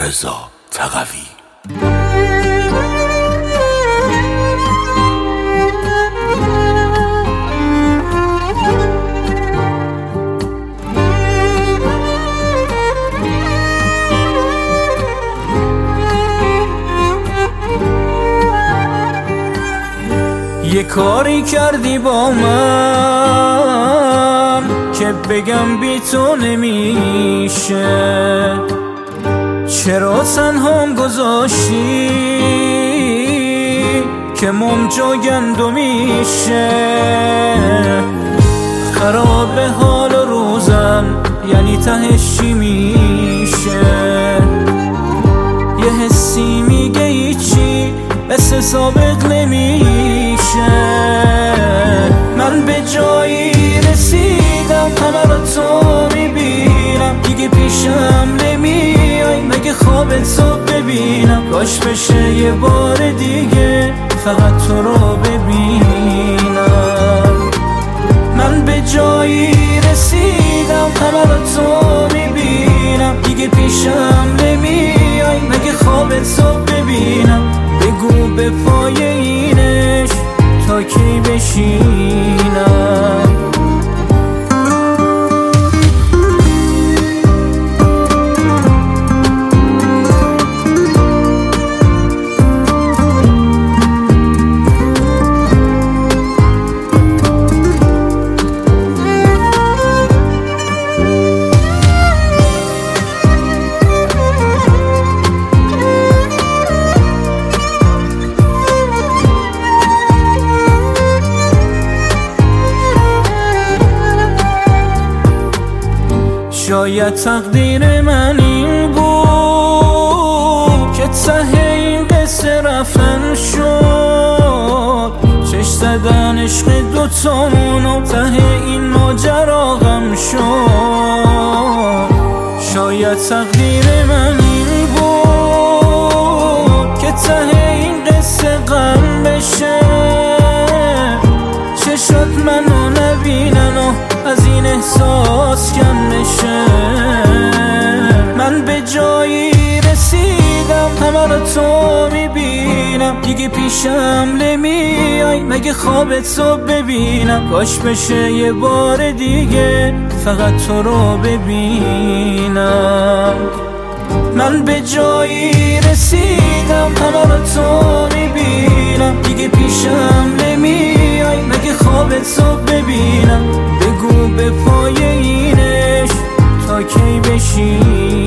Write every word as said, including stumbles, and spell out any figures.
رضا تقوی. یه کاری کردی با من که بگم بی تو نمیشه، چرا تنهام گذاشتی که موم جا گندو میشه. خراب حال روزم یعنی تهش چی میشه، یه حسی میگه هیچی مثل سابق نمیشه. من به جایی رسیدم همه رو تو میبینم، دیگه پیشم نمیای مگه خوابت رو ببینم. کاش بشه یه بار دیگه فقط تو رو ببینم. من به جایی رسیدم همه رو تو میبینم، دیگه پیشم نمیای مگه خوابت رو ببینم. بگو به پای اینش تا کی بشینم. شاید تقدیر من این بود که ته این قصه رفتن شد، چش زدن عشق دوتامونو ته این ماجرا غم شد. شاید تقدیر من این بود که ته این قصه غم بشه، چشات منو نبینن و از این احساس کم نشه. من به جایی رسیدم همه رو تو میبینم، دیگه پیشم نمیای مگه خوابت رو ببینم. کاش بشه یه بار دیگه فقط تو رو ببینم. من به جایی رسیدم همه رو تو میبینم، دیگه پیشم نمیای مگه خوابت رو ببینم. بگو به پای اینش تا کی بشینم.